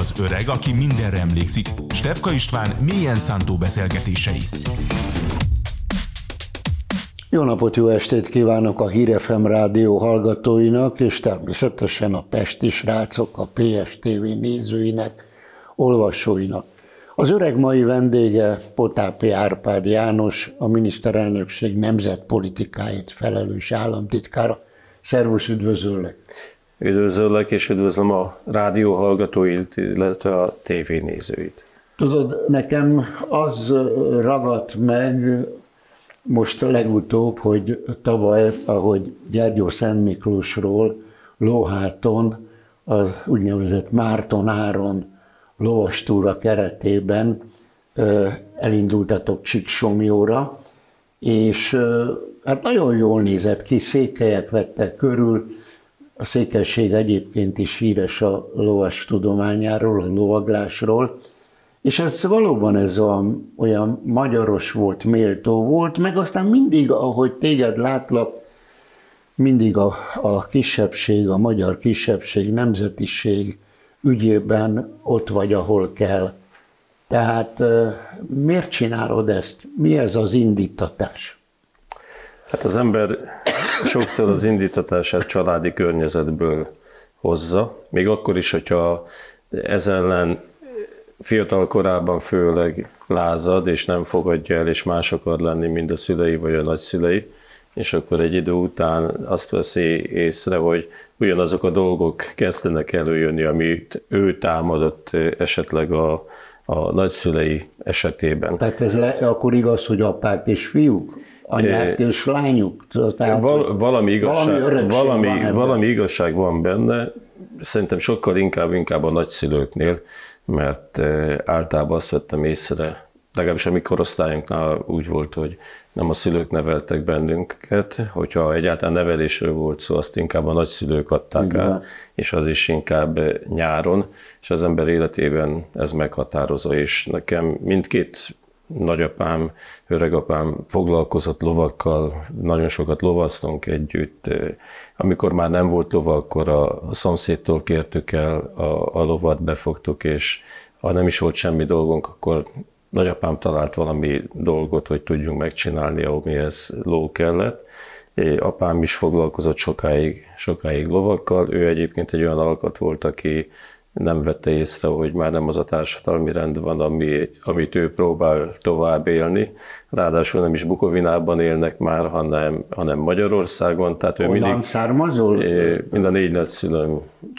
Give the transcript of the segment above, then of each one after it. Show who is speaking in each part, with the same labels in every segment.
Speaker 1: Az öreg, aki mindenre emlékszik. Stefka István mélyen szántó beszélgetései.
Speaker 2: Jó napot, jó estét kívánok a Hír FM rádió hallgatóinak, és természetesen a pesti srácok, a PSTV nézőinek, olvasóinak. Az öreg mai vendége Potápi Árpád János, a miniszterelnökség nemzetpolitikáért felelős államtitkára. Szervusz, üdvözöllek!
Speaker 3: Üdvözöllek, és üdvözlöm a rádió hallgatóit, illetve a tévé nézőit.
Speaker 2: Tudod, nekem az ragadt meg most legutóbb, hogy tavaly, ahogy Gyergyó Szent Miklósról Lóháton az úgynevezett Márton Áron lovastúra keretében elindultatok Csíksomlyóra, és hát nagyon jól nézett ki, székelyek vettek körül. A székelység egyébként is híres a lovas tudományáról, a lovaglásról, és ez valóban olyan magyaros volt, méltó volt, meg aztán mindig, ahogy téged látlak, mindig a kisebbség, a magyar kisebbség, nemzetiség ügyében ott vagy, ahol kell. Tehát miért csinálod ezt? Mi ez az indítatás?
Speaker 3: Hát az ember sokszor az indítatását családi környezetből hozza, még akkor is, hogyha ez ellen fiatal korában főleg lázad, és nem fogadja el, és más akar lenni, mint a szülei vagy a nagyszülei, és akkor egy idő után azt veszi észre, hogy ugyanazok a dolgok kezdenek előjönni, amit ő támadott esetleg a nagyszülei esetében.
Speaker 2: Tehát ez akkor igaz, hogy apák és fiúk? Anyák és lányuk? Tehát,
Speaker 3: valami igazság van benne, szerintem sokkal inkább a nagyszülőknél, mert általában azt vettem észre, legalábbis a mi korosztályunknál úgy volt, hogy nem a szülők neveltek bennünket, hogyha egyáltalán nevelésről volt szó, azt inkább a nagyszülők adták át, és az is inkább nyáron, és az ember életében ez meghatározó, és nekem mindkét nagyapám, öregapám foglalkozott lovakkal, nagyon sokat lovaztunk együtt. Amikor már nem volt lova, akkor a szomszédtól kértük el a lovat, befogtuk, és ha nem is volt semmi dolgunk, akkor nagyapám talált valami dolgot, hogy tudjunk megcsinálni, amihez ló kellett. Apám is foglalkozott sokáig lovakkal. Ő egyébként egy olyan alkat volt, aki nem vette észre, hogy már nem az a társadalmi rend van, amit ő próbál tovább élni. Ráadásul nem is Bukovinában élnek már, hanem Magyarországon. Tehát ő mindig
Speaker 2: származol?
Speaker 3: Mind a 4 nagyszülőm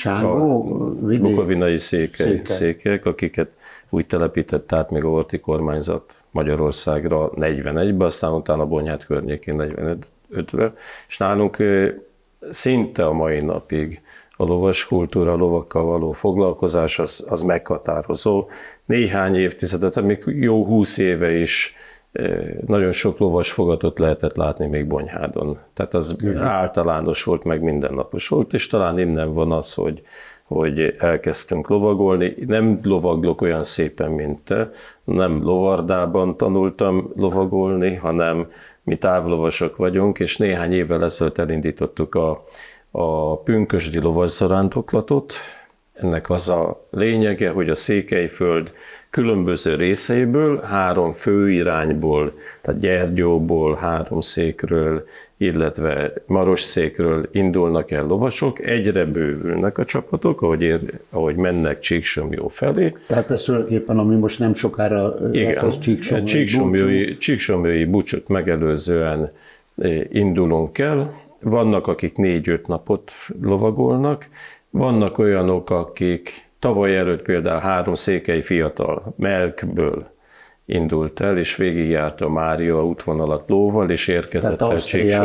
Speaker 3: bukovinai székelyek, akiket úgy telepített át még a Horthy kormányzat Magyarországra 41-ben, aztán utána Bonyhád környékén 45-ben. És nálunk szinte a mai napig a lovas kultúra, a lovakkal való foglalkozás az meghatározó. Néhány évtizedet, még jó 20 éve is nagyon sok lovas fogatot lehetett látni még Bonyhádon. Tehát az általános volt, meg mindennapos volt, és talán innen van az, hogy elkezdtünk lovagolni. Nem lovaglok olyan szépen, mint te, nem lovardában tanultam lovagolni, hanem mi távlovasok vagyunk, és néhány évvel ezelőtt elindítottuk a pünkösdi lovasszarándoklatot. Ennek az a lényege, hogy a Székelyföld különböző részeiből, 3 főirányból, tehát Gyergyóból, Háromszékről, illetve Marosszékről indulnak el lovasok, egyre bővülnek a csapatok, ahogy mennek Csíksomlyó felé.
Speaker 2: Tehát ez tulajdonképpen, ami most nem sokára lesz, az
Speaker 3: Csíksomlyói búcsút megelőzően indulunk el. Vannak, akik 4-5 napot lovagolnak, vannak olyanok, akik tavaly előtt például 3 székely fiatal Melkből indult el, és végigjárta a Mária útvonalat lóval, és érkezett el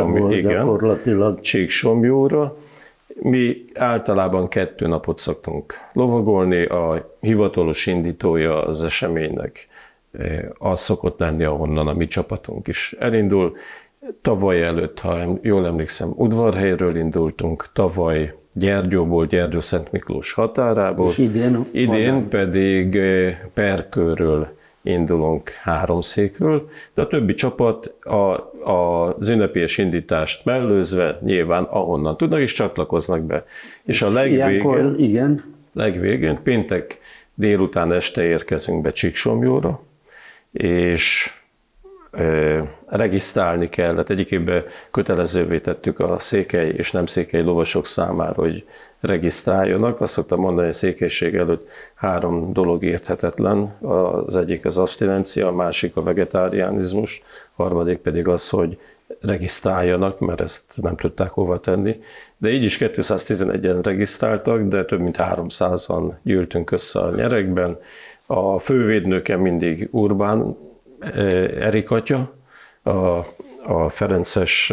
Speaker 3: Csíksomlyóra. Mi általában 2 napot szoktunk lovagolni, a hivatalos indítója az eseménynek az szokott lenni, ahonnan a mi csapatunk is elindul. Tavaly előtt, ha jól emlékszem, Udvarhelyről indultunk, tavaly Gyergyóból, Gyergyó-Szent Miklós határából, és idén pedig Perkőről indulunk, Háromszékről, de a többi csapat az ünnepélyes indítást mellőzve nyilván ahonnan tudnak és csatlakoznak be. És a legvégén péntek délután este érkezünk be Csíksomlyóra, és regisztrálni kellett. Egyébként kötelezővé tettük a székely és nem székely lovasok számára, hogy regisztráljanak. Azt szoktam mondani, hogy a székelység előtt 3 dolog érthetetlen. Az egyik az abstinencia, a másik a vegetáriánizmus, a harmadik pedig az, hogy regisztráljanak, mert ezt nem tudták hova tenni. De így is 211-en regisztráltak, de több mint 300-an gyűltünk össze a nyerekben. A fővédnöke mindig Urbán Erik atya, a ferences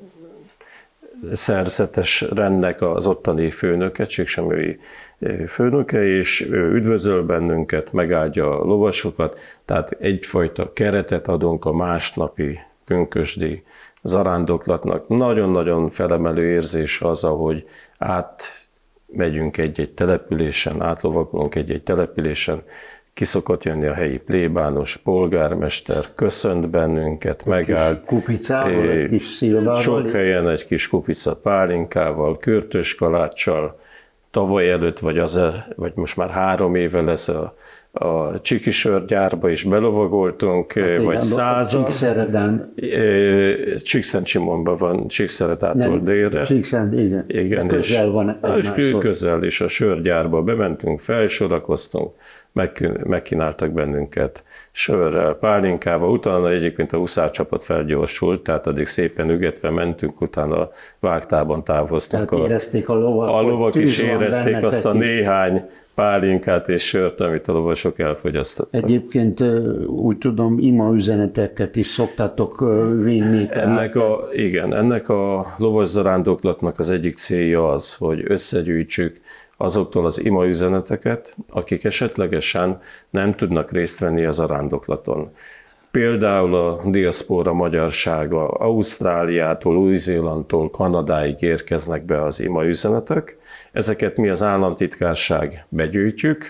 Speaker 3: szerzetes rendnek az ottani főnöke, csíksomlyói főnöke, és ő üdvözöl bennünket, megáldja a lovasokat, tehát egyfajta keretet adunk a másnapi pünkösdi zarándoklatnak. Nagyon-nagyon felemelő érzés az, ahogy átmegyünk egy-egy településen, átlovagolunk egy-egy településen, ki szokott jönni a helyi plébános, polgármester, köszönt bennünket, megállt.
Speaker 2: Kupicával, egy kis szilvával.
Speaker 3: Sok helyen egy kis kupica pálinkával, kürtös kaláccsal. Tavaly előtt, vagy most már 3 éve lesz a Csikisörgyárba is belovagoltunk, hát vagy 100-an.
Speaker 2: Csíkszereden.
Speaker 3: Csíkszentcsimonban van, Csíkszeredától délre.
Speaker 2: Igen.
Speaker 3: Igen,
Speaker 2: de közel van egymáshoz.
Speaker 3: Közel, és a sörgyárba bementünk, felsorakoztunk, megkínáltak bennünket sörrel, pálinkával, utána egyébként a huszárcsapat felgyorsult, tehát addig szépen ügetve mentünk, utána vágtában távoztunk.
Speaker 2: Tehát érezték a lovak.
Speaker 3: A lovak is érezték azt a néhány pálinkát és sört, amit a lovasok elfogyasztottak.
Speaker 2: Egyébként úgy tudom, ima üzeneteket is szoktatok vinni.
Speaker 3: Ennek a lovas zarándoklatnak az egyik célja az, hogy összegyűjtsük azoktól az ima üzeneteket, akik esetlegesen nem tudnak részt venni a zarándoklaton. Például a diaszpóra magyarsága Ausztráliától, Új-Zélandtól, Kanadáig érkeznek be az ima üzenetek. Ezeket mi az államtitkárság begyűjtjük,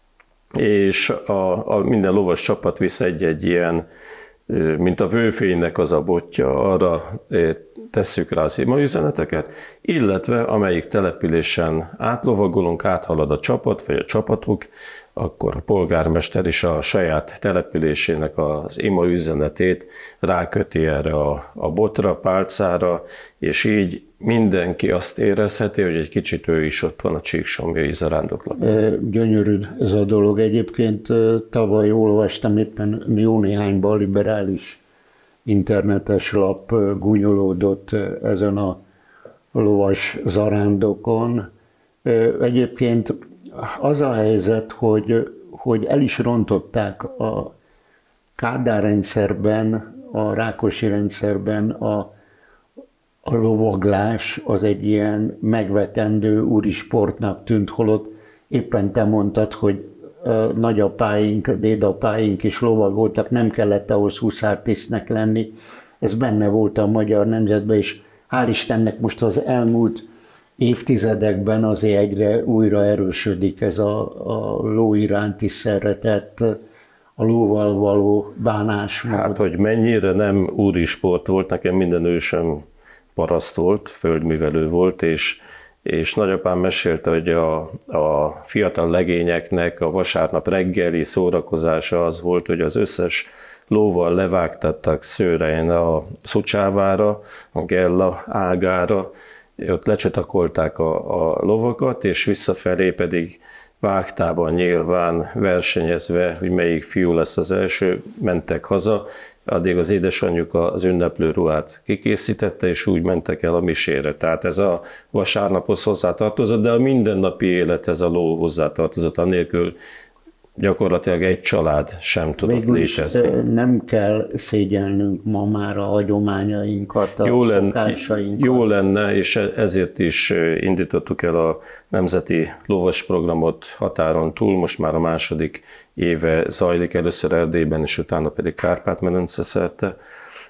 Speaker 3: és minden lovas csapat visz egy ilyen, mint a vőfénynek az a botja, arra tesszük rá az imaüzeneteket, illetve amelyik településen átlovagolunk, áthalad a csapat, vagy a csapatok, akkor a polgármester is a saját településének az imaüzenetét ráköti erre a botra, pálcára, és így mindenki azt érezheti, hogy egy kicsit ő is ott van a csíksomlyói zarándoklatban.
Speaker 2: Gyönyörű ez a dolog. Egyébként tavaly olvastam, éppen jó néhány balliberális internetes lap gúnyolódott ezen a lovas zarándokon. Egyébként az a helyzet, hogy el is rontották a Kádár rendszerben, a Rákosi rendszerben a lovaglás az egy ilyen megvetendő úri sportnak tűnt, holott éppen te mondtad, hogy nagyapáink, dédapáink is lovagoltak, nem kellett ahhoz huszártisztnek lenni. Ez benne volt a magyar nemzetben, és hál' Istennek most az elmúlt évtizedekben azért egyre újra erősödik ez a ló iránti szeretet, a lóval való bánásmód.
Speaker 3: Hát, hogy mennyire nem úri sport volt, nekem minden ősöm paraszt volt, földművelő volt, és nagyapám mesélte, hogy a fiatal legényeknek a vasárnap reggeli szórakozása az volt, hogy az összes lóval levágtattak Szőrein a Szucsávára, a Gella ágára, ott lecsatakolták a lovakat, és visszafelé pedig vágtában nyilván versenyezve, hogy melyik fiú lesz az első, mentek haza, addig az édesanyjuk az ünneplő ruhát kikészítette, és úgy mentek el a misére. Tehát ez a vasárnaphoz hozzátartozott, de a mindennapi élethez a ló hozzátartozott, annélkül gyakorlatilag egy család sem tudott létezni.
Speaker 2: Nem kell szégyelnünk ma már a hagyományainkat, a szokásainkat.
Speaker 3: Jó lenne, és ezért is indítottuk el a Nemzeti Lovas Programot határon túl, most már a 2. éve zajlik, először Erdélyben, és utána pedig Kárpát-medence szerte,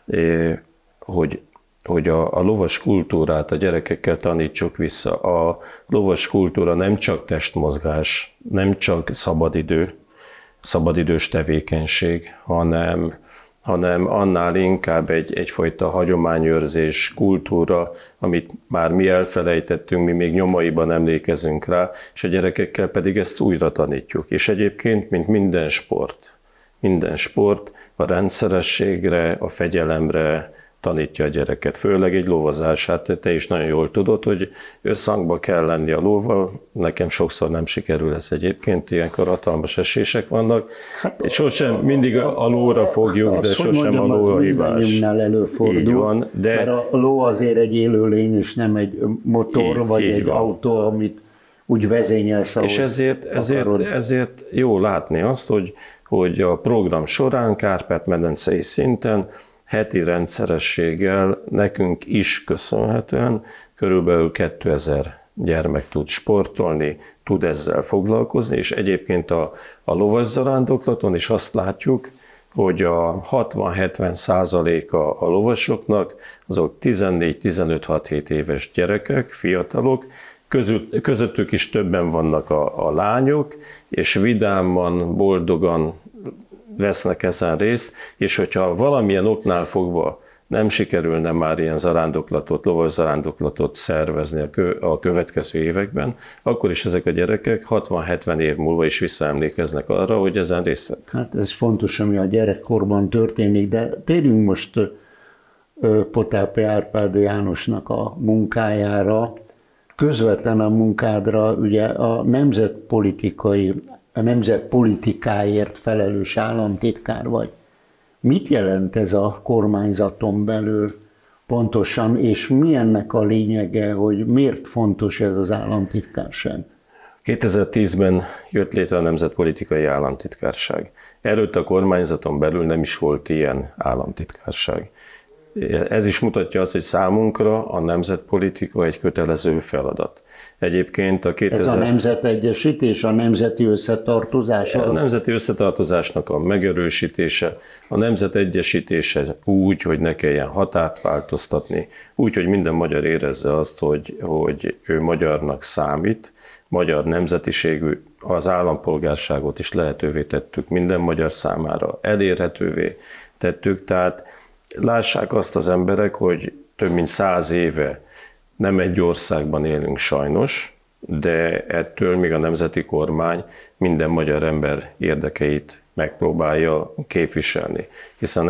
Speaker 3: hogy a lovas kultúrát a gyerekekkel tanítsuk vissza. A lovas kultúra nem csak testmozgás, nem csak szabadidős tevékenység, hanem hanem annál inkább egyfajta hagyományőrzés, kultúra, amit már mi elfelejtettünk, mi még nyomaiban emlékezünk rá, és a gyerekekkel pedig ezt újra tanítjuk. És egyébként, mint minden sport a rendszerességre, a fegyelemre tanítja a gyereket, főleg egy lovazását. Te is nagyon jól tudod, hogy összhangba kell lenni a lóval. Nekem sokszor nem sikerül ez egyébként, ilyenkor hatalmas esések vannak. Hát, sosem mindig a lóra fogjuk, de sosem a ló a hibás.
Speaker 2: Előfordul, így van, de mert a ló azért egy élőlény, és nem egy motor, vagy egy autó, amit úgy vezényelsz.
Speaker 3: És ezért jó látni azt, hogy a program során Kárpát-medencei szinten heti rendszerességgel nekünk is köszönhetően körülbelül 2000 gyermek tud sportolni, tud ezzel foglalkozni, és egyébként a lovaszarándoklaton is azt látjuk, hogy a 60-70% a lovasoknak azok 14-15-6-7 éves gyerekek, fiatalok, közöttük is többen vannak a lányok, és vidáman, boldogan vesznek ezen részt, és hogyha valamilyen oknál fogva nem sikerülne már ilyen zarándoklatot, lovaszarándoklatot szervezni a következő években, akkor is ezek a gyerekek 60-70 év múlva is visszaemlékeznek arra, hogy ezen részt vettek.
Speaker 2: Hát ez fontos, ami a gyerekkorban történik, de térjünk most Potápi Árpád Jánosnak a munkájára, közvetlen a munkádra, ugye a nemzetpolitikáért felelős államtitkár vagy. Mit jelent ez a kormányzaton belül pontosan, és mi ennek a lényege, hogy miért fontos ez az államtitkárság?
Speaker 3: 2010-ben jött létre a Nemzetpolitikai Államtitkárság. Előtte a kormányzaton belül nem is volt ilyen államtitkárság. Ez is mutatja azt, hogy számunkra a nemzetpolitika egy kötelező feladat. Egyébként
Speaker 2: Ez a nemzetegyesítés, a nemzeti összetartozás?
Speaker 3: A nemzeti összetartozásnak a megerősítése, a nemzet egyesítése úgy, hogy ne kelljen határt változtatni, úgy, hogy minden magyar érezze azt, hogy ő magyarnak számít, magyar nemzetiségű, az állampolgárságot is lehetővé tettük minden magyar számára, elérhetővé tettük, tehát lássák azt az emberek, hogy több mint 100 éve nem egy országban élünk sajnos, de ettől még a nemzeti kormány minden magyar ember érdekeit megpróbálja képviselni. Hiszen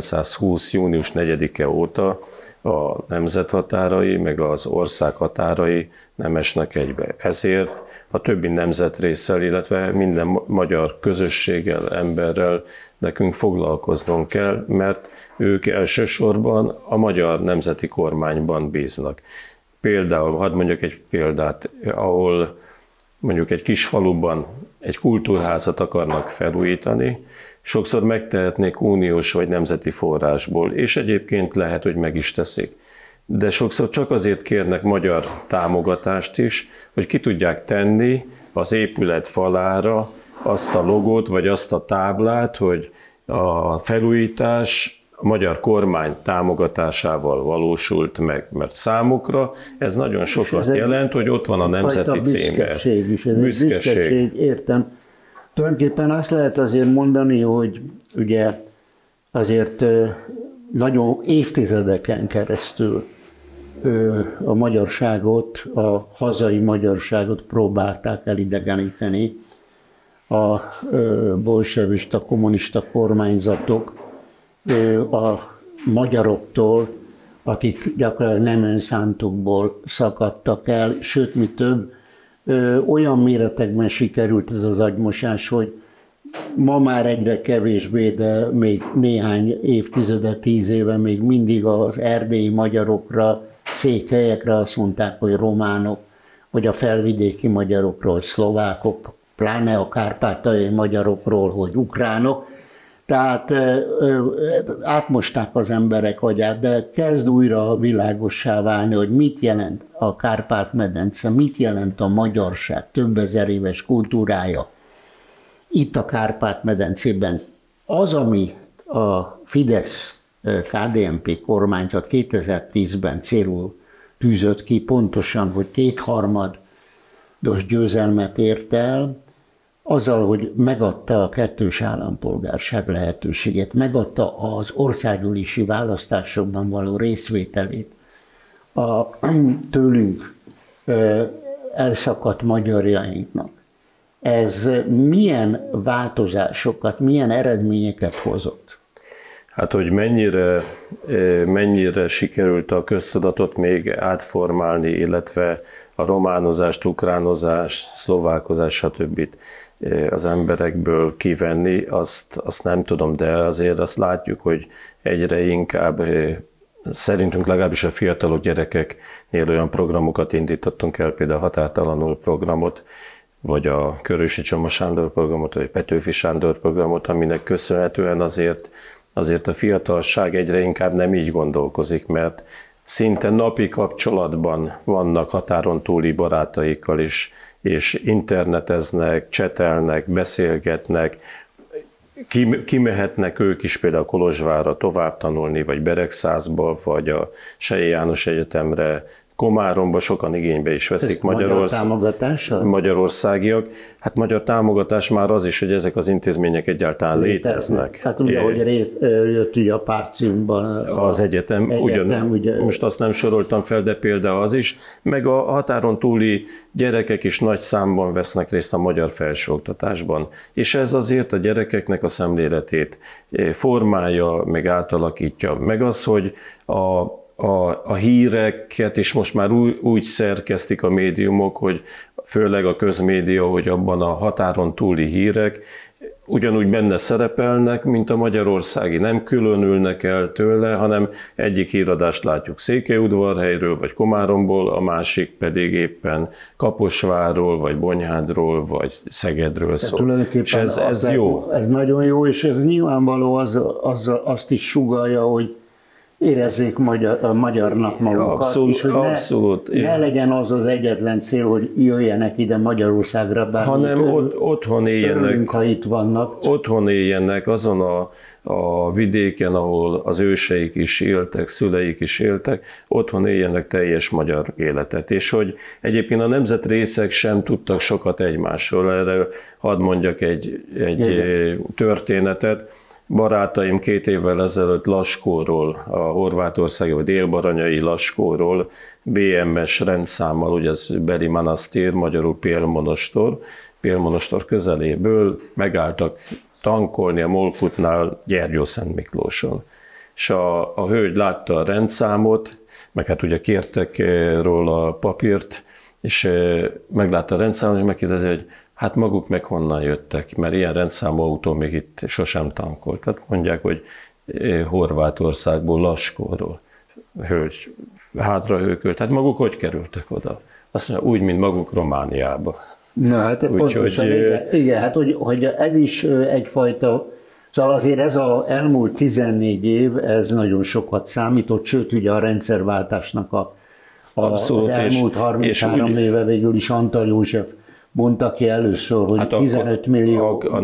Speaker 3: 1920. június 4-e óta a nemzet határai, meg az ország határai nem esnek egybe. Ezért a többi nemzetrésszel, illetve minden magyar közösséggel, emberrel nekünk foglalkoznunk kell, mert ők elsősorban a magyar nemzeti kormányban bíznak. Például, hadd mondjak egy példát, ahol mondjuk egy kis faluban egy kultúrházat akarnak felújítani, sokszor megtehetnék uniós vagy nemzeti forrásból, és egyébként lehet, hogy meg is teszik. De sokszor csak azért kérnek magyar támogatást is, hogy ki tudják tenni az épület falára azt a logót, vagy azt a táblát, hogy a felújítás a magyar kormány támogatásával valósult meg, mert számukra ez nagyon sokat jelent, hogy ott van a nemzeti címe.
Speaker 2: Büszkeség, értem. Tulajdonképpen azt lehet azért mondani, hogy ugye azért nagyon évtizedeken keresztül a magyarságot, a hazai magyarságot próbálták elidegeníteni a bolsevista, kommunista kormányzatok a magyaroktól, akik gyakorlatilag nem önszántukból szakadtak el, sőt, mi több, olyan méretekben sikerült ez az agymosás, hogy ma már egyre kevésbé, de még néhány évtizede, 10 éve még mindig az erdélyi magyarokra, székhelyekre azt mondták, hogy románok, vagy a felvidéki magyarokról szlovákok, pláne a kárpátaljai magyarokról, hogy ukránok. Tehát átmosták az emberek agyát, de kezd újra világossá válni, hogy mit jelent a Kárpát-medence, mit jelent a magyarság több ezer éves kultúrája itt a Kárpát-medencében. Az, ami a Fidesz-KDNP kormányzat 2010-ben célul tűzött ki, pontosan, hogy 2/3 győzelmet ért el, azzal, hogy megadta a kettős állampolgárság lehetőségét, megadta az országgyűlési választásokban való részvételét a tőlünk elszakadt magyarjainknak. Ez milyen változásokat, milyen eredményeket hozott?
Speaker 3: Hát, hogy mennyire sikerült a köztudatot még átformálni, illetve a románozást, ukránozást, szlovákozást, stb. Az emberekből kivenni, azt nem tudom, de azért azt látjuk, hogy egyre inkább szerintünk legalábbis a fiatalok gyerekeknél olyan programokat indítottunk el, például a Határtalanul programot, vagy a Körösi Csoma Sándor programot, vagy Petőfi Sándor programot, aminek köszönhetően azért a fiatalság egyre inkább nem így gondolkozik, mert szinte napi kapcsolatban vannak határon túli barátaikkal is, és interneteznek, csetelnek, beszélgetnek, kimehetnek ők is például Kolozsvárra tovább tanulni, vagy Beregszászba, vagy a Selye János Egyetemre, Komáromba, sokan igénybe is veszik magyarországiak. Hát magyar támogatás már az is, hogy ezek az intézmények egyáltalán léteznek.
Speaker 2: Hát ugye, hogy jött ugye a Párciumban
Speaker 3: az egyetem ugye. Most azt nem soroltam fel, de például az is, meg a határon túli gyerekek is nagy számban vesznek részt a magyar felsőoktatásban. És ez azért a gyerekeknek a szemléletét formálja, meg átalakítja. Meg az, hogy a híreket is most már úgy szerkesztik a médiumok, hogy főleg a közmédia, hogy abban a határon túli hírek ugyanúgy benne szerepelnek, mint a magyarországi. Nem különülnek el tőle, hanem egyik híradást látjuk Székelyudvarhelyről, vagy Komáromból, a másik pedig éppen Kaposvárról, vagy Bonyhádról, vagy Szegedről szól. És ez jó.
Speaker 2: Ez nagyon jó, és ez nyilvánvaló azt is sugallja, hogy érezzék magyarnak magukat, és hogy ne legyen az az egyetlen cél, hogy jöjjenek ide Magyarországra,
Speaker 3: hanem otthon éljenek,
Speaker 2: ha itt vannak.
Speaker 3: Otthon éljenek azon a vidéken, ahol az őseik is éltek, szüleik is éltek, otthon éljenek teljes magyar életet. És hogy egyébként a nemzetrészek sem tudtak sokat egymásról. Erre hadd mondjak egy történetet. Barátaim 2 évvel ezelőtt Laskóról, a horvátországi vagy délbaranyai Laskóról BMS rendszámmal, ugye ez Beli Manasztír, magyarul Pélmonostor közeléből megálltak tankolni a Molkutnál Gyergyószent Miklóson. És a hölgy látta a rendszámot, meg hát ugye kértek róla a papírt, és meglátta a rendszámot, és megkérdezi, hogy hát maguk meg honnan jöttek, mert ilyen rendszámú autó még itt sosem tankolt. Tehát mondják, hogy Horvátországból, Laskóról. Hölgy hátra hőkölt. Tehát maguk hogy kerültek oda? Azt mondja, úgy, mint maguk Romániába.
Speaker 2: Na hát pontosan, igen, hát hogy ez is egyfajta, szóval azért ez az elmúlt 14 év, ez nagyon sokat számított, sőt ugye a rendszerváltásnak az elmúlt 33 éve végül is Antal József mondta ki először, hogy hát 15 millió
Speaker 3: a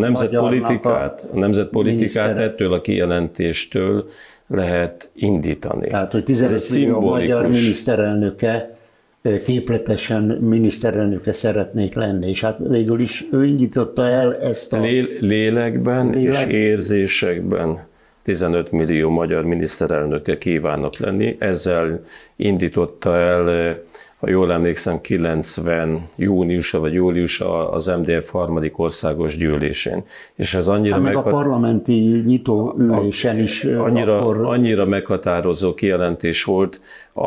Speaker 3: nemzetpolitikát ettől a kijelentéstől lehet indítani.
Speaker 2: Tehát, hogy 15 millió magyar miniszterelnöke, képletesen miniszterelnöke szeretnék lenni, és hát végül is ő indította el ezt a...
Speaker 3: Lélekben és érzésekben 15 millió magyar miniszterelnöke kívánnak lenni. Ezzel indította el, ha jól emlékszem, 90 júniusa vagy júliusa az MDF 3. országos gyűlésén. És ez annyira
Speaker 2: meg a parlamenti nyitóülésen is
Speaker 3: annyira meghatározó kijelentés volt,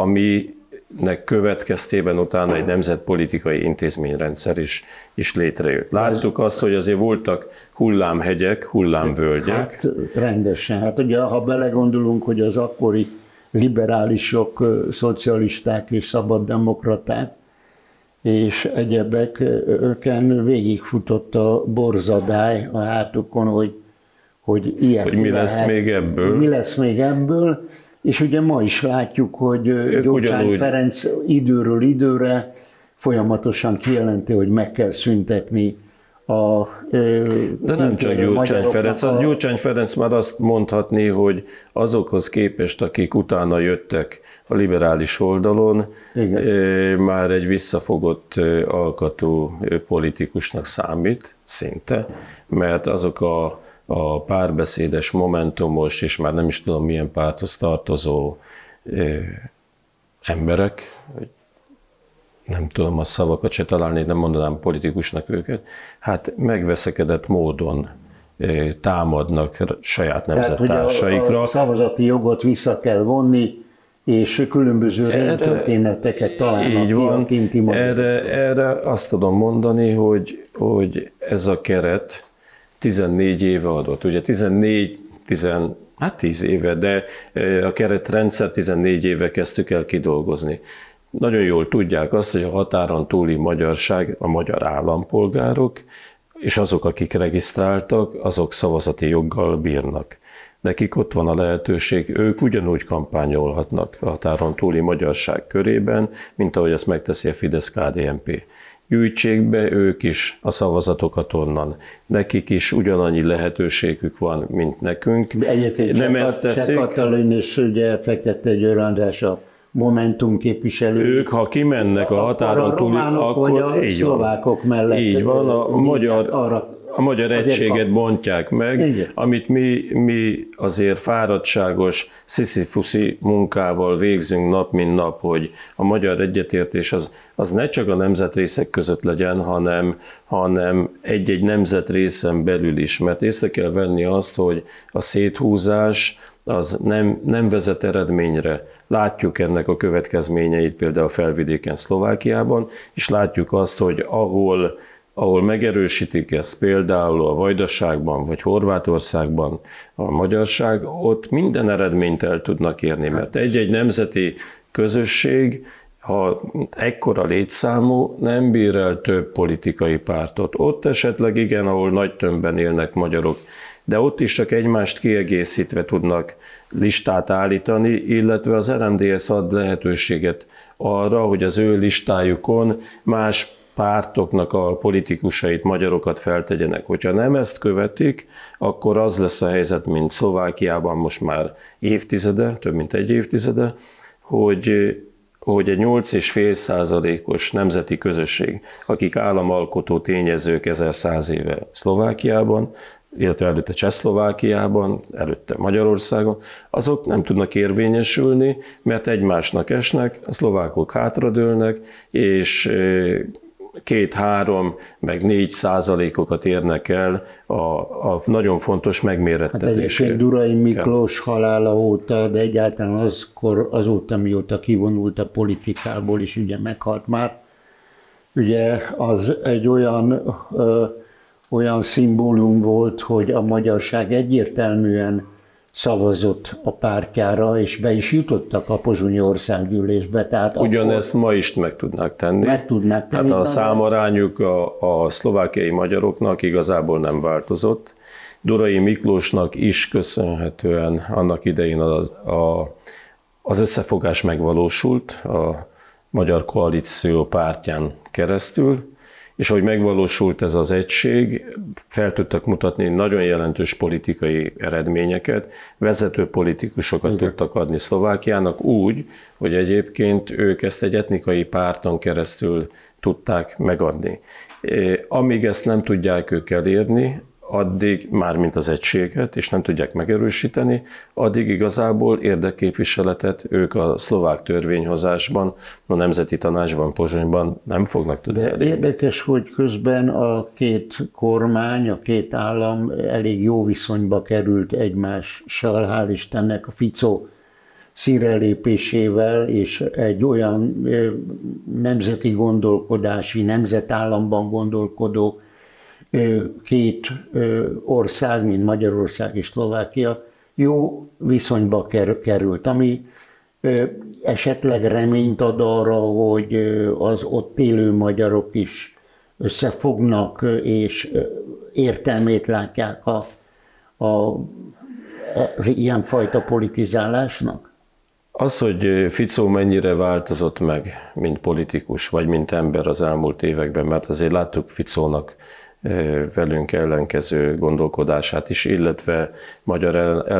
Speaker 3: aminek következtében utána egy nemzetpolitikai intézményrendszer is létrejött. Láttuk azt, hogy azért voltak hullámhegyek, hullámvölgyek.
Speaker 2: Hát rendesen. Hát ugye, ha belegondolunk, hogy az akkori liberálisok, szocialisták és szabaddemokraták és egyebeken végigfutott a borzadály a hátukon, hogy ilyet
Speaker 3: hogy mi lesz még ebből.
Speaker 2: Mi lesz még ebből, és ugye ma is látjuk, hogy Gyurcsány Ferenc időről időre folyamatosan kijelenti, hogy meg kell szüntetni
Speaker 3: De nem csak Gyurcsány Ferenc. A Gyurcsány Ferenc már azt mondhatni, hogy azokhoz képest, akik utána jöttek a liberális oldalon, már egy visszafogott alkatú politikusnak számít, szinte, mert azok a párbeszédes, momentumos, és már nem is tudom milyen párthoz tartozó emberek, nem tudom a szavakat se találni, nem mondanám politikusnak őket, hát megveszekedett módon támadnak saját nemzettársaikra.
Speaker 2: Tehát, a szavazati jogot vissza kell vonni, és különböző történeteket találnak.
Speaker 3: Így van, erre azt tudom mondani, hogy ez a keret 14 éve adott. Ugye 10 éve, de a keretrendszer 14 éve kezdtük el kidolgozni. Nagyon jól tudják azt, hogy a határon túli magyarság, a magyar állampolgárok, és azok, akik regisztráltak, azok szavazati joggal bírnak. Nekik ott van a lehetőség, ők ugyanúgy kampányolhatnak a határon túli magyarság körében, mint ahogy ezt megteszi a Fidesz-KDNP. Gyűjtsék be ők is a szavazatokat onnan. Nekik is ugyanannyi lehetőségük van, mint nekünk.
Speaker 2: Egyébként nem ezt teszik. Katalin és ugye Fekete Győr András a Momentum képviselő.
Speaker 3: Ők, ha kimennek a határon túli, akkor így
Speaker 2: szlovákok mellett.
Speaker 3: Így van, a magyar egységet bontják meg, igen. Amit mi azért fáradtságos, sziszifuszi munkával végzünk nap, mint nap, hogy a magyar egyetértés az ne csak a nemzetrészek között legyen, hanem egy-egy nemzetrészen belül is. Mert észre kell venni azt, hogy a széthúzás az nem vezet eredményre. Látjuk ennek a következményeit például a felvidéken, Szlovákiában, és látjuk azt, hogy ahol megerősítik ezt, például a Vajdaságban vagy Horvátországban a magyarság, ott minden eredményt el tudnak érni, mert egy-egy nemzeti közösség, ha ekkora létszámú, nem bír el több politikai pártot. Ott esetleg igen, ahol nagy tömbben élnek magyarok, de ott is csak egymást kiegészítve tudnak listát állítani, illetve az RMDSZ ad lehetőséget arra, hogy az ő listájukon más pártoknak a politikusait, magyarokat feltegyenek. Hogyha nem ezt követik, akkor az lesz a helyzet, mint Szlovákiában most már évtizede, több mint egy évtizede, hogy egy 8,5%-os nemzeti közösség, akik államalkotó tényezők 1100 éve Szlovákiában, illetve előtte Csehszlovákiában, előtte Magyarországon, azok nem tudnak érvényesülni, mert egymásnak esnek, a szlovákok hátradőlnek, és 2-3, meg 4%-okat érnek el a nagyon fontos megmérettetésért.
Speaker 2: Hát egyébként Durai Miklós halála óta, de egyáltalán azóta, mióta kivonult a politikából, és ugye meghalt már, ugye az egy olyan szimbólum volt, hogy a magyarság egyértelműen szavazott a pártjára, és be is jutottak a pozsonyi országgyűlésbe. Tehát
Speaker 3: ugyanezt ma is meg tudnák tenni. Tehát a számarányuk a szlovákiai magyaroknak igazából nem változott. Durai Miklósnak is köszönhetően annak idején az összefogás megvalósult a Magyar Koalíció pártján keresztül, és ahogy megvalósult ez az egység, fel tudtak mutatni nagyon jelentős politikai eredményeket, vezető politikusokat tudtak adni Szlovákiának úgy, hogy egyébként ők ezt egy etnikai párton keresztül tudták megadni. Amíg ezt nem tudják ők elérni, addig, mármint az egységet, és nem tudják megerősíteni, addig igazából érdekképviseletet ők a szlovák törvényhozásban, a Nemzeti Tanácsban, Pozsonyban nem fognak tudni elérni.
Speaker 2: Érdekes, hogy közben a két kormány, a két állam elég jó viszonyba került egymással, hál' Istennek a Fico színrelépésével, és egy olyan nemzeti gondolkodási, nemzetállamban gondolkodó két ország, mint Magyarország és Szlovákia, jó viszonyba került, ami esetleg reményt ad arra, hogy az ott élő magyarok is összefognak, és értelmét látják a ilyenfajta politizálásnak?
Speaker 3: Az, hogy Fico mennyire változott meg, mint politikus, vagy mint ember az elmúlt években, mert azért láttuk Ficónak velünk ellenkező gondolkodását is, illetve magyar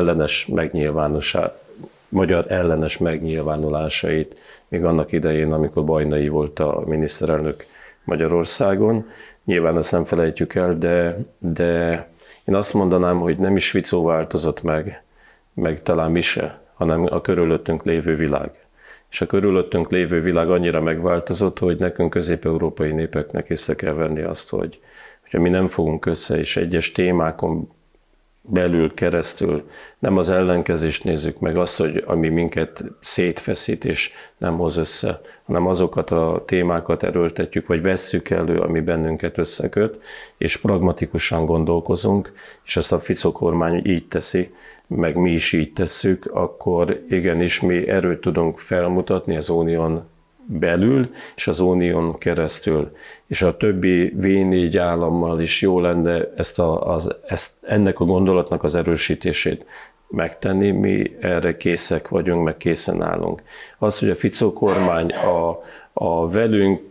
Speaker 3: ellenes megnyilvánulásait, még annak idején, amikor Bajnai volt a miniszterelnök Magyarországon. Nyilván ezt nem felejtjük el, de én azt mondanám, hogy nem is Ficó változott meg talán mi se, hanem a körülöttünk lévő világ. És a körülöttünk lévő világ annyira megváltozott, hogy nekünk közép-európai népeknek észre kell venni azt, hogyha mi nem fogunk össze, és egyes témákon belül, keresztül nem az ellenkezést nézzük meg, azt, hogy ami minket szétfeszít és nem hoz össze, hanem azokat a témákat erőltetjük, vagy vesszük elő, ami bennünket összeköt, és pragmatikusan gondolkozunk, és ezt a Fico kormány így teszi, meg mi is így tesszük, akkor igenis mi erőt tudunk felmutatni az unión belül, és az unión keresztül. És a többi V4 állammal is jó lenne ennek a gondolatnak az erősítését megtenni, mi erre készek vagyunk, meg készen állunk. Az, hogy a Fico kormány a velünk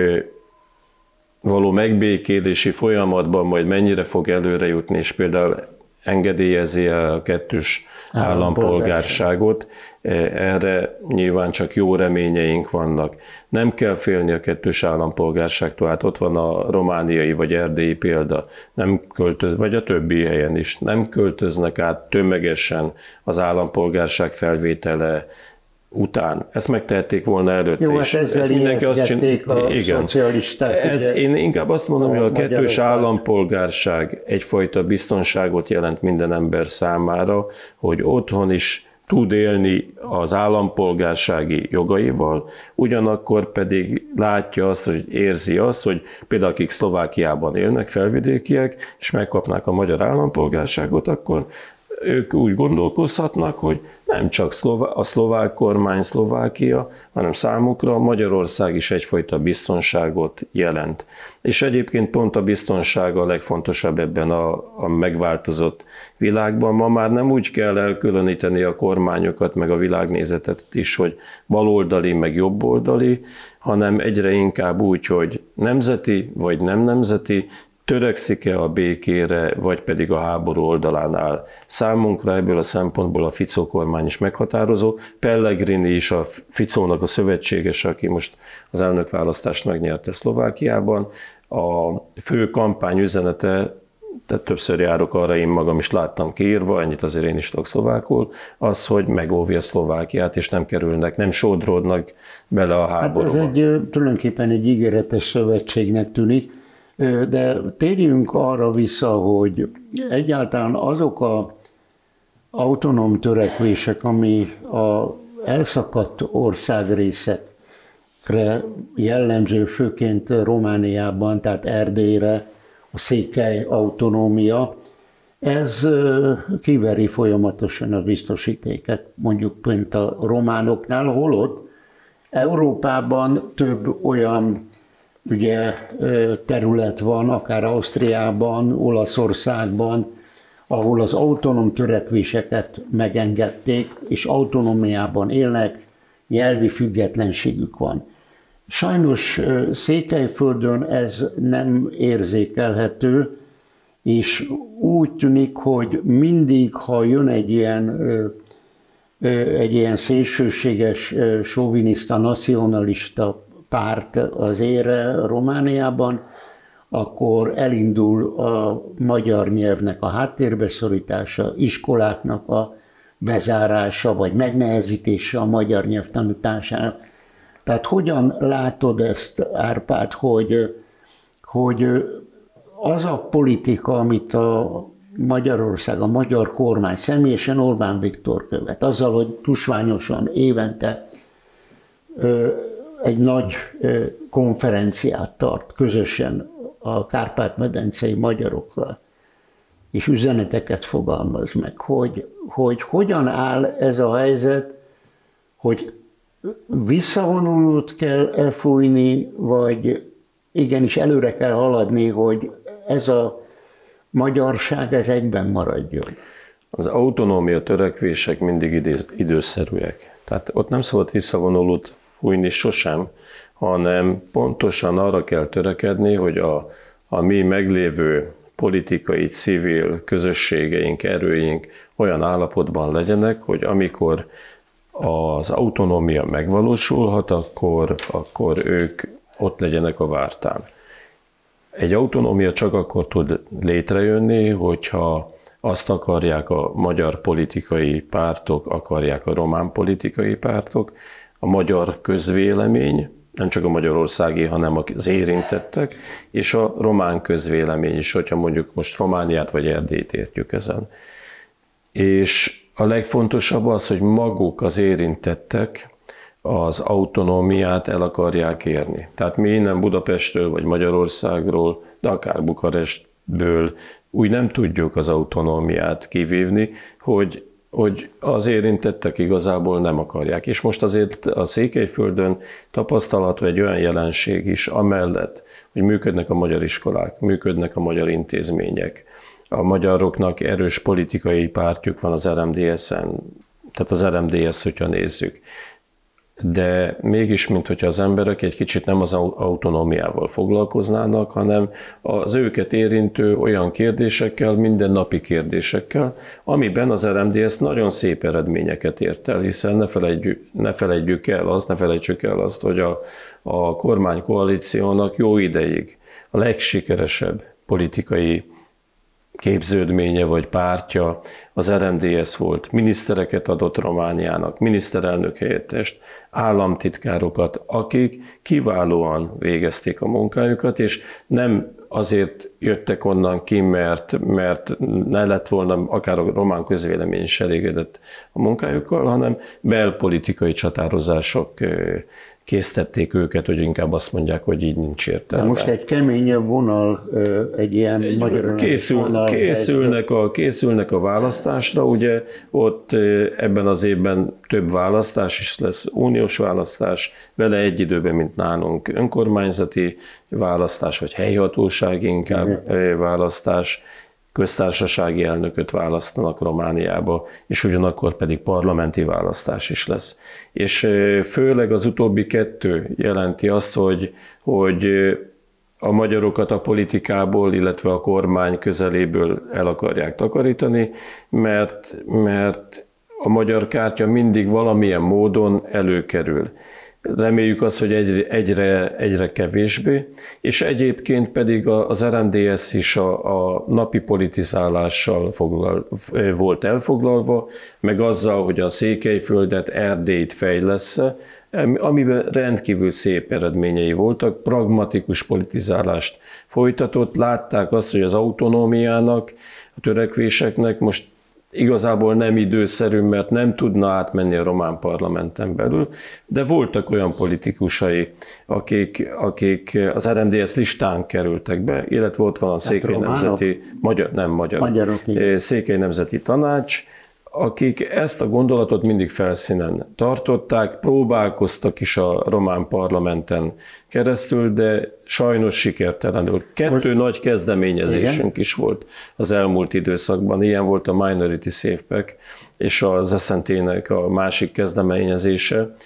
Speaker 3: való megbékélési folyamatban majd mennyire fog előre jutni, és például engedélyezi a kettős állampolgárságot, erre nyilván csak jó reményeink vannak. Nem kell félni a kettős állampolgárságtól, hát ott van a romániai vagy erdélyi példa, vagy a többi helyen is. Nem költöznek át tömegesen az állampolgárság felvétele után. Ezt megtehették volna előtte
Speaker 2: is. Jó,
Speaker 3: hát
Speaker 2: ezzel ijesztgették a szocialisták.
Speaker 3: Én inkább azt mondom, hogy a kettős állampolgárság egyfajta biztonságot jelent minden ember számára, hogy otthon is tud élni az állampolgársági jogaival, ugyanakkor pedig látja azt, hogy érzi azt, hogy például akik Szlovákiában élnek, felvidékiek, és megkapnák a magyar állampolgárságot, akkor ők úgy gondolkozhatnak, hogy nem csak a szlovák kormány, Szlovákia, hanem számukra Magyarország is egyfajta biztonságot jelent. És egyébként pont a biztonság a legfontosabb ebben a megváltozott világban. Ma már nem úgy kell elkülöníteni a kormányokat, meg a világnézetet is, hogy baloldali, meg jobboldali, hanem egyre inkább úgy, hogy nemzeti vagy nem nemzeti, törekszik-e a békére, vagy pedig a háború oldalán áll. Számunkra ebből a szempontból a Fico kormány is meghatározó. Pellegrini is a Ficónak a szövetséges, aki most az elnökválasztást megnyerte Szlovákiában. A fő kampány üzenete, tehát többször járok arra, én magam is láttam kiírva, ennyit azért én is tudok szlovákul, az, hogy megóvja Szlovákiát, és nem sodródnak bele a háborúba.
Speaker 2: Hát ez tulajdonképpen egy ígéretes szövetségnek tűnik. De térjünk arra vissza, hogy egyáltalán azok az autonóm törekvések, ami az elszakadt országrészekre jellemző, főként Romániában, tehát Erdélyre, a székely autonómia, ez kiveri folyamatosan a biztosítéket, mondjuk mint a románoknál, holott Európában több olyan terület van, akár Ausztriában, Olaszországban, ahol az autonóm törekvéseket megengedték, és autonómiában élnek, nyelvi függetlenségük van. Sajnos Székelyföldön ez nem érzékelhető, és úgy tűnik, hogy mindig, ha jön egy ilyen szélsőséges, soviniszta, nacionalista párt az ére Romániában, akkor elindul a magyar nyelvnek a háttérbeszorítása, iskoláknak a bezárása, vagy megnehezítése a magyar nyelv tanításának. Tehát hogyan látod ezt, Árpád, hogy az a politika, amit a Magyarország, a magyar kormány, személyesen Orbán Viktor követ, azzal, hogy tusványosan évente egy nagy konferenciát tart közösen a Kárpát-medencei magyarokkal, és üzeneteket fogalmaz meg, hogy hogyan áll ez a helyzet, hogy visszavonulót kell fújni, vagy igenis előre kell haladni, hogy ez a magyarság ez egyben maradjon.
Speaker 3: Az autonómia törekvések mindig időszerűek. Tehát ott nem szabad visszavonulót fújni sosem, hanem pontosan arra kell törekedni, hogy a a mi meglévő politikai, civil közösségeink, erőink olyan állapotban legyenek, hogy amikor az autonómia megvalósulhat, akkor ők ott legyenek a vártán. Egy autonómia csak akkor tud létrejönni, hogyha azt akarják a magyar politikai pártok, akarják a román politikai pártok, a magyar közvélemény, nem csak a magyarországi, hanem az érintettek, és a román közvélemény is, hogyha mondjuk most Romániát vagy Erdélyt értjük ezen. És a legfontosabb az, hogy maguk az érintettek az autonómiát el akarják érni. Tehát mi innen Budapestről vagy Magyarországról, de akár Bukarestből úgy nem tudjuk az autonómiát kivívni, hogy az érintettek igazából nem akarják. És most azért a Székelyföldön tapasztalható egy olyan jelenség is, amellett, hogy működnek a magyar iskolák, működnek a magyar intézmények, a magyaroknak erős politikai pártjuk van az RMDS-en, tehát az RMDS, hogyha nézzük. De mégis, mintha az emberek egy kicsit nem az autonómiával foglalkoznának, hanem az őket érintő olyan kérdésekkel, mindennapi kérdésekkel, amiben az RMDS nagyon szép eredményeket ért el, hiszen ne felejtsük el azt, hogy a kormánykoalíciónak jó ideig a legsikeresebb politikai képződménye vagy pártja az RMDS volt. Minisztereket adott Romániának, miniszterelnök helyettest, államtitkárokat, akik kiválóan végezték a munkájukat, és nem azért jöttek onnan ki, mert ne lett volna akár a román közvélemény is elégedett a munkájukkal, hanem belpolitikai csatározások késztették őket, hogy inkább azt mondják, hogy így nincs értelme.
Speaker 2: Most egy keményebb vonal, egy ilyen magyarul
Speaker 3: készülnek a választásra, ugye ott ebben az évben több választás is lesz, uniós választás, vele egy időben, mint nálunk önkormányzati választás, vagy helyhatósági inkább választás, köztársasági elnököt választanak Romániába, és ugyanakkor pedig parlamenti választás is lesz. És főleg az utóbbi kettő jelenti azt, hogy a magyarokat a politikából, illetve a kormány közeléből el akarják takarítani, mert a magyar kártya mindig valamilyen módon előkerül. Reméljük azt, hogy egyre kevésbé, és egyébként pedig az RMDS is a napi politizálással volt elfoglalva, meg azzal, hogy a Székelyföldet, Erdélyt fejlessze, amiben rendkívül szép eredményei voltak, pragmatikus politizálást folytatott, látták azt, hogy az autonómiának, a törekvéseknek most igazából nem időszerű, mert nem tudna átmenni a román parlamenten belül, de voltak olyan politikusai, akik az RMDS listán kerültek be, illetve ott van a Székely Nemzeti, Székely Nemzeti Tanács, akik ezt a gondolatot mindig felszínen tartották, próbálkoztak is a román parlamenten keresztül, de sajnos sikertelenül. Kettő nagy kezdeményezésünk is volt az elmúlt időszakban. Ilyen volt a Minority Safe Pack és az SNT-nek a másik kezdeményezése,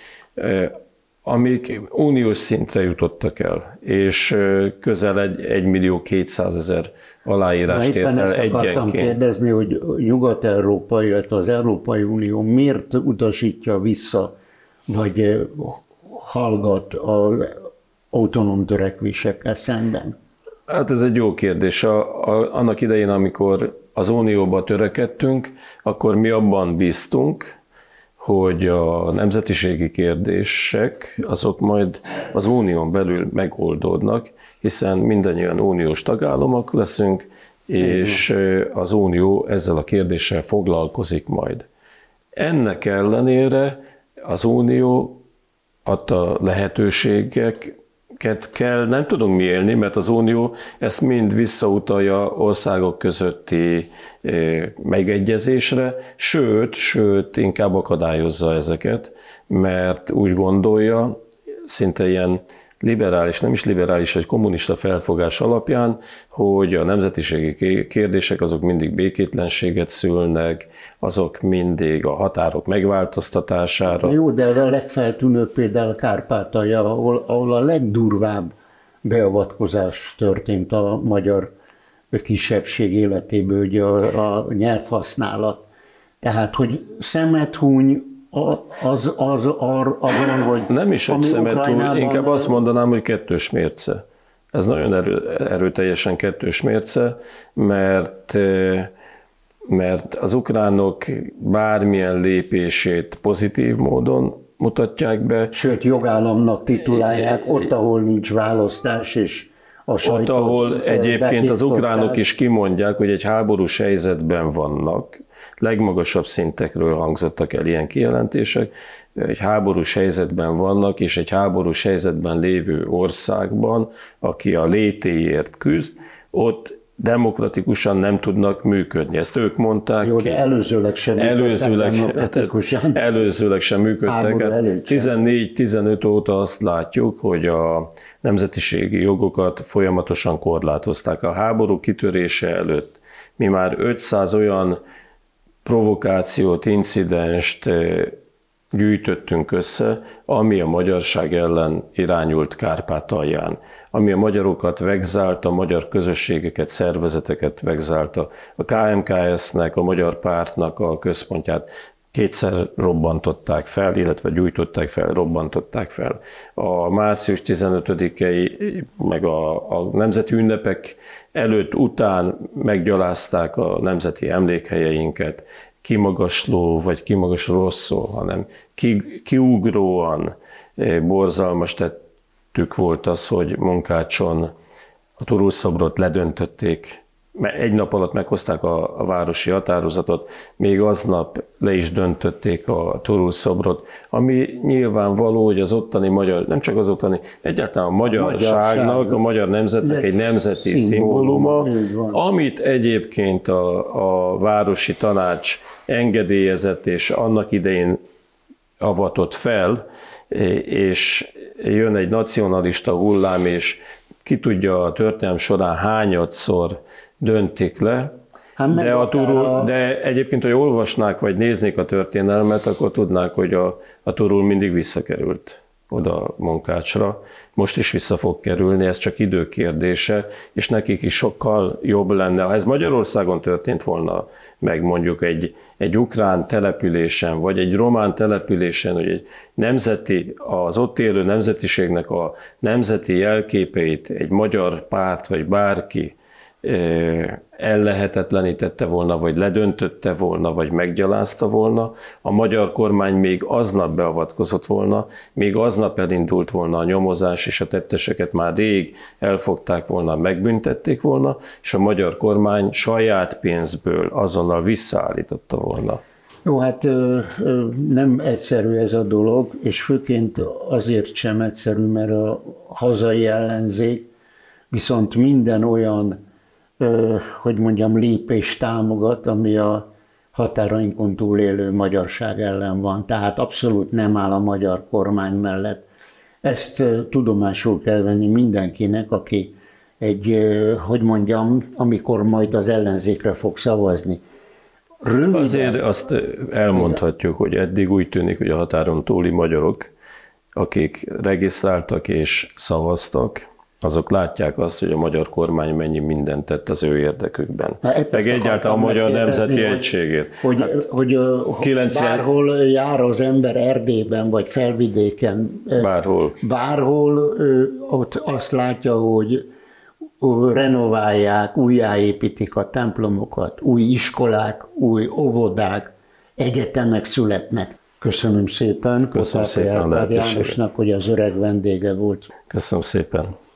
Speaker 3: amik uniós szintre jutottak el, és közel 1.200.000 aláírást ért el egyenként.
Speaker 2: Éppen ezt akartam kérdezni, hogy Nyugat-Európa, illetve az Európai Unió miért utasítja vissza, vagy hallgat az autonóm törekvésekkel szemben?
Speaker 3: Hát ez egy jó kérdés. Annak idején, amikor az Unióba törekedtünk, akkor mi abban bíztunk, hogy a nemzetiségi kérdések azok majd az unión belül megoldódnak, hiszen mindannyian uniós tagállamok leszünk, és az unió ezzel a kérdéssel foglalkozik majd. Ennek ellenére az unió adta lehetőségeket kell, nem tudunk mi élni, mert az unió ezt mind visszautalja országok közötti megegyezésre, sőt, inkább akadályozza ezeket, mert úgy gondolja, szinte ilyen liberális, nem is liberális, vagy kommunista felfogás alapján, hogy a nemzetiségi kérdések azok mindig békétlenséget szülnek, azok mindig a határok megváltoztatására.
Speaker 2: Jó, de a legfeltűnőbb például Kárpátalja, ahol a legdurvább beavatkozás történt a magyar kisebbség életéből, ugye a nyelvhasználat. Tehát, hogy szemet húny, az azon, hogy...
Speaker 3: Nem is egy szemet húny, inkább azt mondanám, hogy kettős mérce. Ez nagyon erőteljesen kettős mérce, mert az ukránok bármilyen lépését pozitív módon mutatják be.
Speaker 2: Sőt, jogállamnak titulálják, ott, ahol nincs választás, és a sajtó...
Speaker 3: Ott, ahol egyébként az ukránok is kimondják, hogy egy háborús helyzetben vannak, legmagasabb szintekről hangzottak el ilyen kijelentések, egy háborús helyzetben vannak, és egy háborús helyzetben lévő országban, aki a létéért küzd, ott demokratikusan nem tudnak működni. Ezt ők mondták.
Speaker 2: Jó, de előzőleg sem működtek.
Speaker 3: Előzőleg sem működtek. 14-15 óta azt látjuk, hogy a nemzetiségi jogokat folyamatosan korlátozták. A háború kitörése előtt mi már 500 olyan provokációt, incidenst gyűjtöttünk össze, ami a magyarság ellen irányult Kárpátalján, ami a magyarokat vegzálta, a magyar közösségeket, szervezeteket vegzálta. A KMKS-nek, a Magyar Pártnak a központját kétszer robbantották fel, illetve gyújtották fel, robbantották fel. A március 15-i, meg a nemzeti ünnepek előtt, után meggyalázták a nemzeti emlékhelyeinket, kimagasló, vagy kimagasló rossz szó, hanem kiugróan borzalmas tettük volt az, hogy Munkácson a Turul-szobrot ledöntötték. Egy nap alatt meghozták a városi határozatot, még aznap le is döntötték a Turul-szobrot, ami nyilvánvaló, hogy az ottani magyar, nem csak az ottani, egyáltalán a magyarságnak, a magyar nemzetnek egy nemzeti szimbóluma, amit egyébként a városi tanács engedélyezett, és annak idején avatott fel, és jön egy nacionalista hullám, és ki tudja a történelem során hányadszor döntik le, de egyébként, hogy olvasnák vagy néznék a történelmet, akkor tudnák, hogy a Turul mindig visszakerült oda Munkácsra. Most is vissza fog kerülni, ez csak idő kérdése, és nekik is sokkal jobb lenne. Ha ez Magyarországon történt volna meg mondjuk egy ukrán településen, vagy egy román településen, hogy egy nemzeti, az ott élő nemzetiségnek a nemzeti jelképeit egy magyar párt, vagy bárki ellehetetlenítette volna, vagy ledöntötte volna, vagy meggyalázta volna, a magyar kormány még aznap beavatkozott volna, még aznap elindult volna a nyomozás, és a tetteseket már rég elfogták volna, megbüntették volna, és a magyar kormány saját pénzből azonnal visszaállította volna.
Speaker 2: Jó, hát nem egyszerű ez a dolog, és főként azért sem egyszerű, mert a hazai ellenzék viszont minden olyan lépést támogat, ami a határainkon túlélő magyarság ellen van. Tehát abszolút nem áll a magyar kormány mellett. Ezt tudomásul kell venni mindenkinek, aki amikor majd az ellenzékre fog szavazni. Röviden.
Speaker 3: Azért azt elmondhatjuk, hogy eddig úgy tűnik, hogy a határon túli magyarok, akik regisztráltak és szavaztak, azok látják azt, hogy a magyar kormány mennyi mindent tett az ő érdekükben. Meg egyáltalán a magyar nemzeti egységért.
Speaker 2: Bárhol jár az ember Erdélyben, vagy Felvidéken, bárhol ott azt látja, hogy renoválják, újjáépítik a templomokat, új iskolák, új óvodák, egyetemek születnek. Köszönöm szépen.
Speaker 3: Köszönöm szépen
Speaker 2: Jánosnak, hogy az öreg vendége volt.
Speaker 3: Köszönöm szépen.